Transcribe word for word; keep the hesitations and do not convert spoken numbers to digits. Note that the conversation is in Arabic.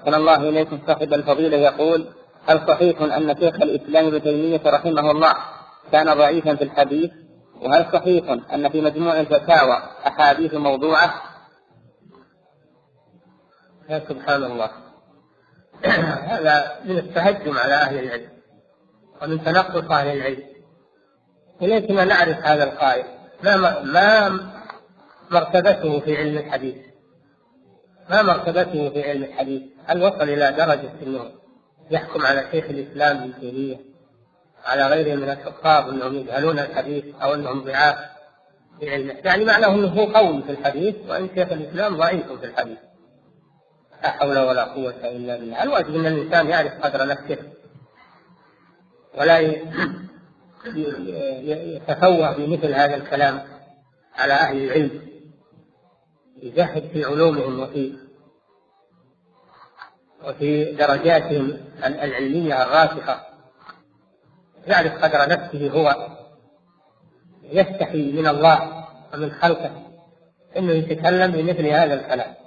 أحسن الله إليكم. صاحب الفضيلة يقول: هل صحيح أن شيخ الإسلام ابن تيمية رحمه الله كان ضعيفا في الحديث؟ وهل صحيح أن في مجموع الفتاوى أحاديث موضوعة؟ يا سبحان الله، هذا من التهجم على أهل العلم ومن تنقص أهل العلم. إليكنا نعرف هذا القائل ما ما مرتبته في علم الحديث، ما مرتبته في علم الحديث. هل وصل إلى درجة أنه يحكم على شيخ الإسلام ابن تيمية على غيره من الحفاظ أنهم يجهلون الحديث أو أنهم ضعاف في علمه؟ يعني معناه أنه هو قوي في الحديث وأن شيخ الإسلام ضعيف في الحديث. لا حول ولا قوة إلا بالله. الواجب أن الإنسان يعرف قدر نفسه ولا يتفوه بمثل هذا الكلام على أهل العلم، يجهد في علومهم وفي وفي درجاتهم العلمية الراسخة، يعرف قدر نفسه هو، يستحي من الله ومن خلقه أنه يتكلم بمثل هذا الكلام.